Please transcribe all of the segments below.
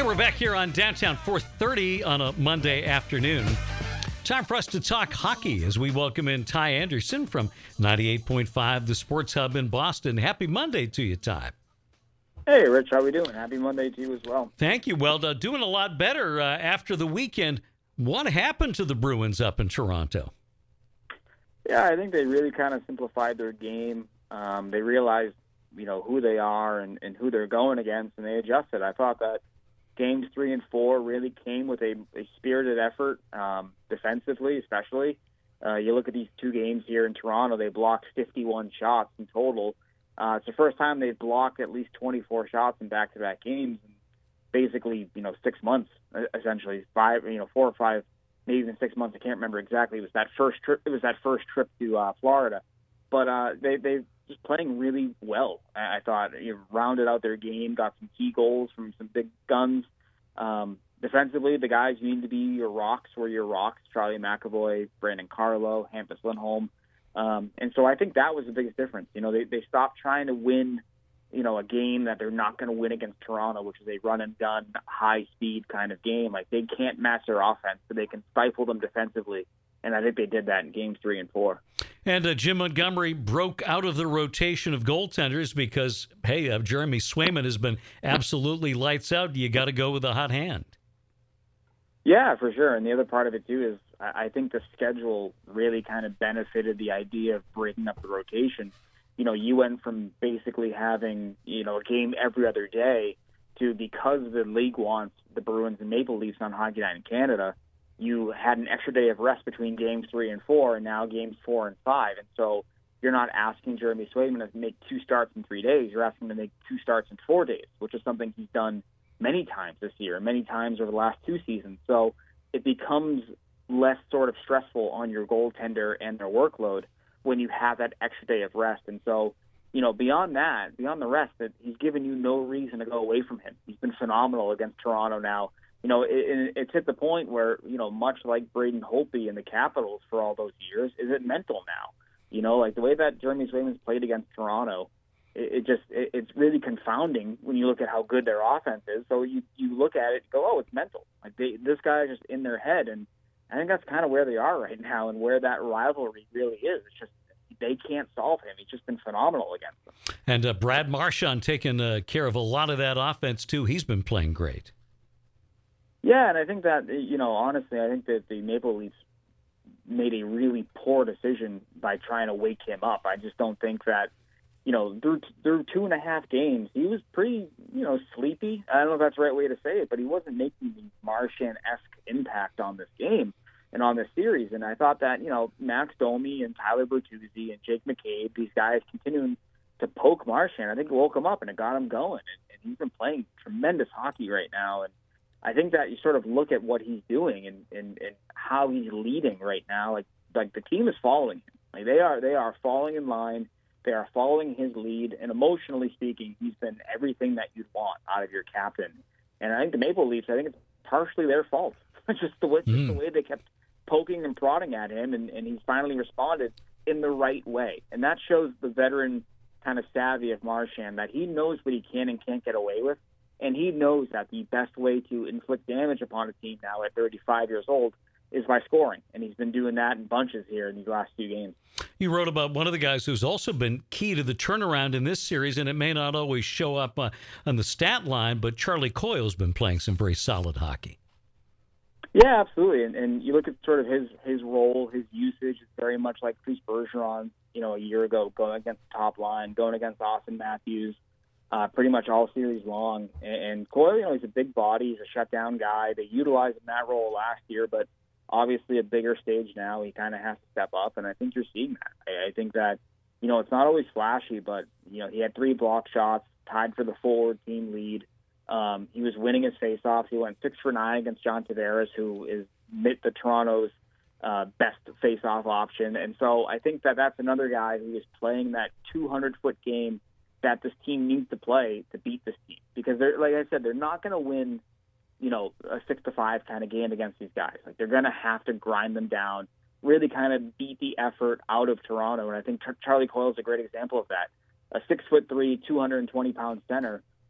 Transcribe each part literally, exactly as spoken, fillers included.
we're back here on Downtown four thirty on a Monday afternoon. Time for us to talk hockey as we welcome in Ty Anderson from ninety-eight point five, the Sports Hub in Boston. Happy Monday to you, Ty. Hey, Rich, how we doing? Happy Monday to you as well. Thank you. Well, uh, doing a lot better uh, after the weekend. What happened to the Bruins up in Toronto? Yeah, I think they really kind of simplified their game. Um, they realized, you know, who they are and, and who they're going against, and they adjusted. I thought that games three and four really came with a, a spirited effort, um, defensively especially. Uh, you look at these two games here in Toronto, they blocked fifty-one shots in total. Uh, it's the first time they've blocked at least twenty-four shots in back-to-back games in basically, you know, six months, essentially. Five, you know, four or five, maybe even six months. I can't remember exactly. It was that first trip. It was that first trip to uh, Florida. But uh, they, they've just playing really well. I, I thought you know, rounded out their game, got some key goals from some big guns. Um, defensively, the guys you need to be your rocks were your rocks. Charlie McAvoy, Brandon Carlo, Hampus Lindholm. Um, and so I think that was the biggest difference. You know, they, they stopped trying to win, you know, a game that they're not going to win against Toronto, which is a run-and-gun, high-speed kind of game. Like, they can't match their offense, but they can stifle them defensively. And I think they did that in games three and four. And uh, Jim Montgomery broke out of the rotation of goaltenders because, hey, uh, Jeremy Swayman has been absolutely lights out. You got to go with a hot hand. Yeah, for sure. And the other part of it, too, is I think the schedule really kind of benefited the idea of breaking up the rotation. You know, you went from basically having, you know, a game every other day to, because the league wants the Bruins and Maple Leafs on Hockey Night in Canada, you had an extra day of rest between games three and four, and now games four and five. And so you're not asking Jeremy Swayman to make two starts in three days. You're asking him to make two starts in four days, which is something he's done many times this year, many times over the last two seasons. So it becomes less sort of stressful on your goaltender and their workload when you have that extra day of rest. And so, you know, beyond that, beyond the rest, that he's given you no reason to go away from him. He's been phenomenal against Toronto now. You know, it, it's at the point where, you know, much like Braden Holtby in the Capitals for all those years, is it mental now? You know, like the way that Jeremy Swayman's played against Toronto, it, it just, it, it's really confounding when you look at how good their offense is. So you, you look at it and go, oh, it's mental. Like they, this guy is just in their head. And I think that's kind of where they are right now and where that rivalry really is. It's just, they can't solve him. He's just been phenomenal against them. And uh, Brad Marchand taking uh, care of a lot of that offense, too. He's been playing great. Yeah, and I think that, you know, honestly, I think that the Maple Leafs made a really poor decision by trying to wake him up. I just don't think that, you know, through, through two and a half games, he was pretty, you know, sleepy. I don't know if that's the right way to say it, but he wasn't making the Marchand-esque impact on this game and on this series. And I thought that, you know, Max Domi and Tyler Bertuzzi and Jake McCabe, these guys continuing to poke Marchand, I think it woke him up and it got him going. And, and he's been playing tremendous hockey right now. And I think that you sort of look at what he's doing and, and, and how he's leading right now. Like like the team is following him. Like they are they are falling in line. They are following his lead. And emotionally speaking, he's been everything that you'd want out of your captain. And I think the Maple Leafs, I think it's partially their fault. It's just the way, mm. just the way they kept poking and prodding at him, and, and he's finally responded in the right way. And that shows the veteran kind of savvy of Marchand, that he knows what he can and can't get away with. And he knows that the best way to inflict damage upon a team now at thirty-five years old is by scoring. And he's been doing that in bunches here in these last two games. You wrote about one of the guys who's also been key to the turnaround in this series, and it may not always show up uh, on the stat line, but Charlie Coyle's been playing some very solid hockey. Yeah, absolutely. And, and you look at sort of his, his role, his usage, it's very much like Chris Bergeron, you know, a year ago, going against the top line, going against Austin Matthews. Uh, pretty much all series long. And, and Coyle, you know, he's a big body. He's a shutdown guy. They utilized him in that role last year, but obviously a bigger stage now. He kind of has to step up, and I think you're seeing that. I, I think that, you know, it's not always flashy, but, you know, he had three block shots, tied for the forward team lead. Um, he was winning his faceoffs. He went six for nine against John Tavares, who is the Toronto's uh, best faceoff option. And so I think that that's another guy who is playing that two hundred foot game that this team needs to play to beat this team, because they're, like I said, they're not going to win, you know, a six to five kind of game against these guys. Like they're going to have to grind them down, really kind of beat the effort out of Toronto. And I think Charlie Coyle is a great example of that. A six foot three, two hundred twenty pound center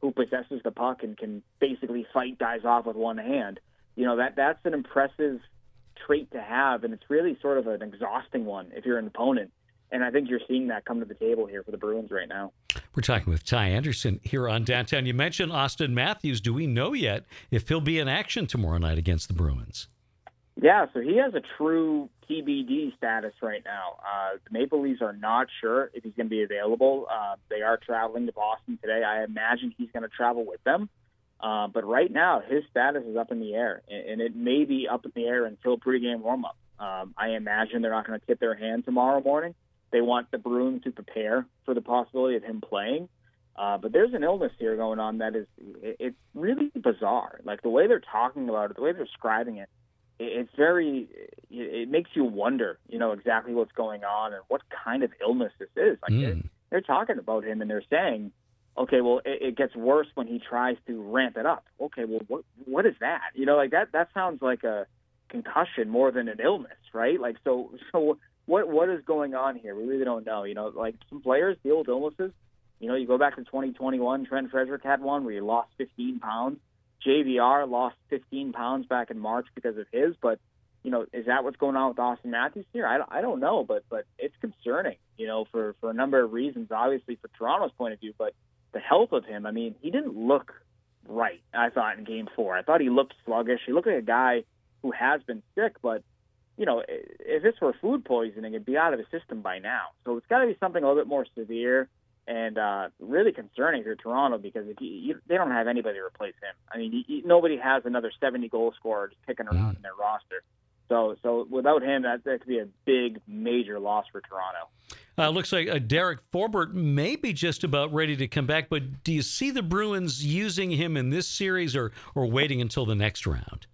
who possesses the puck and can basically fight guys off with one hand. You know, that that's an impressive trait to have, and it's really sort of an exhausting one if you're an opponent. And I think you're seeing that come to the table here for the Bruins right now. We're talking with Ty Anderson here on Downtown. You mentioned Auston Matthews. Do we know yet if he'll be in action tomorrow night against the Bruins? Yeah, so he has a true T B D status right now. Uh, the Maple Leafs are not sure if he's going to be available. Uh, they are traveling to Boston today. I imagine he's going to travel with them. Uh, but right now, his status is up in the air, and, and it may be up in the air until pregame warm-up. Um, I imagine they're not going to tip their hand tomorrow morning. They want the Bruins to prepare for the possibility of him playing. Uh, but there's an illness here going on that is it, it's really bizarre. Like the way they're talking about it, the way they're describing it, it it's very, it, it makes you wonder, you know, exactly what's going on and what kind of illness this is. Like mm. they're, they're talking about him and they're saying, okay, well, it, it gets worse when he tries to ramp it up. Okay, well, what what is that? You know, like that that sounds like a concussion more than an illness, right? Like, so so what what is going on here? We really don't know. You know, like some players deal with illnesses. You know, you go back to twenty twenty-one, Trent Frederick had one where he lost fifteen pounds. J V R lost fifteen pounds back in March because of his, but, you know, is that what's going on with Auston Matthews here? I don't, I don't know, but but it's concerning, you know, for, for a number of reasons, obviously for Toronto's point of view, but the health of him, I mean, he didn't look right, I thought, in game four. I thought he looked sluggish. He looked like a guy who has been sick, but, you know, if this were food poisoning, it'd be out of his system by now. So it's got to be something a little bit more severe and uh, really concerning for Toronto because if you, you, they don't have anybody to replace him. I mean, you, nobody has another seventy-goal scorer just kicking around mm. in their roster. So so without him, that, that could be a big, major loss for Toronto. Uh, looks like uh, Derek Forbort may be just about ready to come back, but do you see the Bruins using him in this series or, or waiting until the next round?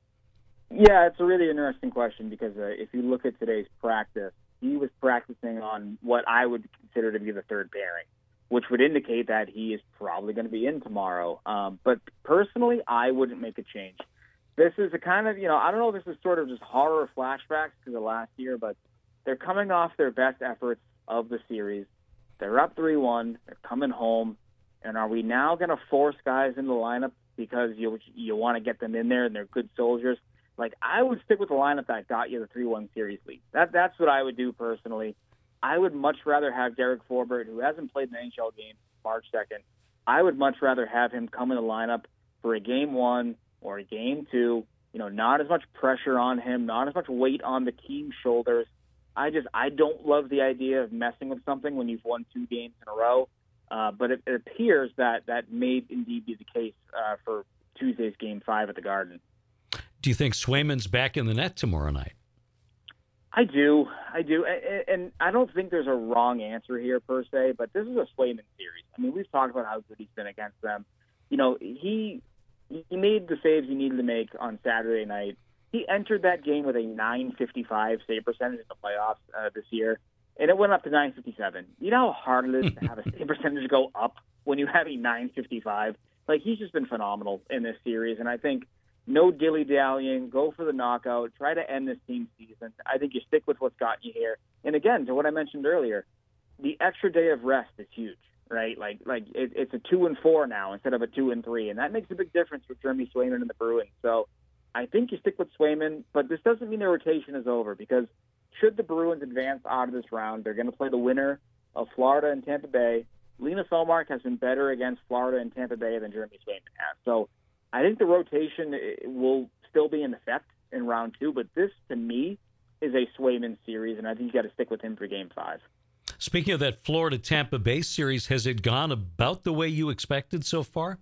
Yeah, it's a really interesting question because uh, if you look at today's practice, he was practicing on what I would consider to be the third pairing, which would indicate that he is probably going to be in tomorrow. Um, but personally, I wouldn't make a change. This is a kind of, you know, I don't know if this is sort of just horror flashbacks to the last year, but they're coming off their best efforts of the series. They're up three one. They're coming home. And are we now going to force guys in the lineup because you you want to get them in there and they're good soldiers? Like, I would stick with the lineup that got you the three one series lead. That, that's what I would do personally. I would much rather have Derek Forbort, who hasn't played an N H L game March second. I would much rather have him come in the lineup for a game one or a game two. You know, not as much pressure on him, not as much weight on the team's shoulders. I just, I don't love the idea of messing with something when you've won two games in a row. Uh, but it, it appears that that may indeed be the case uh, for Tuesday's game five at the Garden. Do you think Swayman's back in the net tomorrow night? I do. I do. And, and I don't think there's a wrong answer here per se, but this is a Swayman series. I mean, we've talked about how good he's been against them. You know, he he made the saves he needed to make on Saturday night. He entered that game with a nine fifty-five save percentage in the playoffs uh, this year, and it went up to nine fifty-seven. You know how hard it is to have a save percentage go up when you have a nine fifty-five? Like, he's just been phenomenal in this series, and I think no dilly-dallying, go for the knockout, try to end this team season. I think you stick with what's got you here. And again, to what I mentioned earlier, the extra day of rest is huge, right? Like, like it, it's a two and four now instead of a two and three, and that makes a big difference for Jeremy Swayman and the Bruins. So I think you stick with Swayman, but this doesn't mean their rotation is over because should the Bruins advance out of this round, they're going to play the winner of Florida and Tampa Bay. Linus Ullmark has been better against Florida and Tampa Bay than Jeremy Swayman has. So I think the rotation will still be in effect in round two, but this, to me, is a Swayman series, and I think you got to stick with him for game five. Speaking of that Florida-Tampa Bay series, has it gone about the way you expected so far?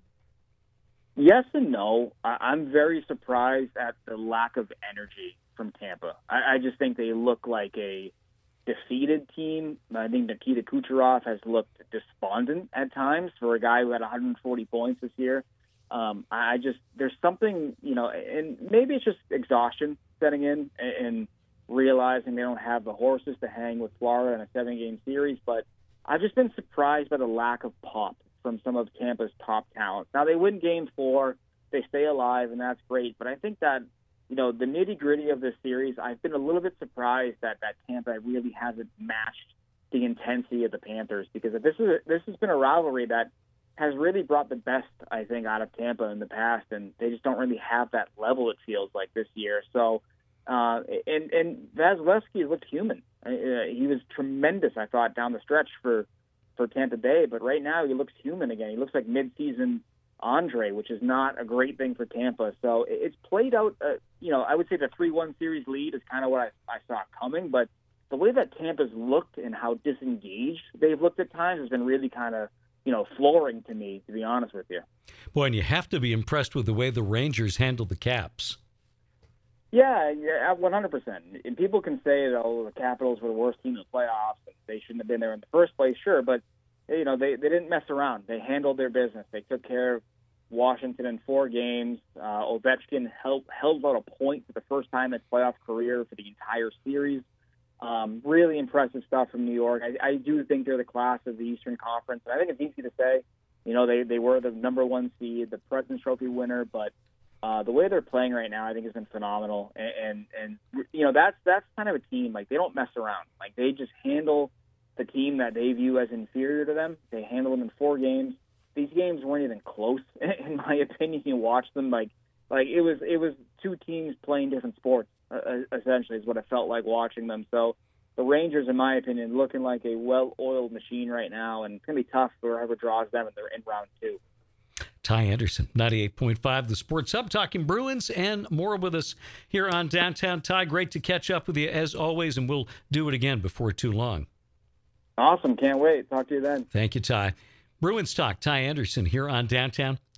Yes and no. I'm very surprised at the lack of energy from Tampa. I, I just think they look like a defeated team. I think Nikita Kucherov has looked despondent at times for a guy who had one hundred forty points this year. Um, I just, there's something, you know, and maybe it's just exhaustion setting in and, and realizing they don't have the horses to hang with Florida in a seven-game series. But I've just been surprised by the lack of pop from some of Tampa's top talent. Now, they win game four, they stay alive, and that's great. But I think that, you know, the nitty-gritty of this series, I've been a little bit surprised that, that Tampa really hasn't matched the intensity of the Panthers, because if this is a, this has been a rivalry that has really brought the best, I think, out of Tampa in the past, and they just don't really have that level, it feels like, this year. So, uh, and, and Vasilevsky looked human. Uh, he was tremendous, I thought, down the stretch for, for Tampa Bay, but right now he looks human again. He looks like mid-season Andre, which is not a great thing for Tampa. So it's played out, uh, you know, I would say the three one series lead is kind of what I, I saw coming, but the way that Tampa's looked and how disengaged they've looked at times has been really kind of, you know, flooring to me, to be honest with you. Boy, and you have to be impressed with the way the Rangers handle the Caps. Yeah, yeah, one hundred percent. And people can say that, oh, the Capitals were the worst team in the playoffs and they shouldn't have been there in the first place. Sure, but, you know, they, they didn't mess around. They handled their business. They took care of Washington in four games. Uh, Ovechkin held, held about a point for the first time in his playoff career for the entire series. Um, really impressive stuff from New York. I, I do think they're the class of the Eastern Conference. And I think it's easy to say, you know, they, they were the number one seed, the President's Trophy winner, but uh, the way they're playing right now, I think has been phenomenal. And, and, and, you know, that's, that's kind of a team, like, they don't mess around. Like, they just handle the team that they view as inferior to them. They handle them in four games. These games weren't even close, in my opinion. You watch them, like, like it was, it was two teams playing different sports. Uh, essentially is what it felt like watching them. So the Rangers, in my opinion, looking like a well-oiled machine right now, and it's going to be tough for whoever draws them, and they're in round two. Ty Anderson, ninety-eight point five, the Sports Hub, talking Bruins and more with us here on Downtown. Ty, great to catch up with you as always, and we'll do it again before too long. Awesome. Can't wait. Talk to you then. Thank you, Ty. Bruins Talk, Ty Anderson here on Downtown.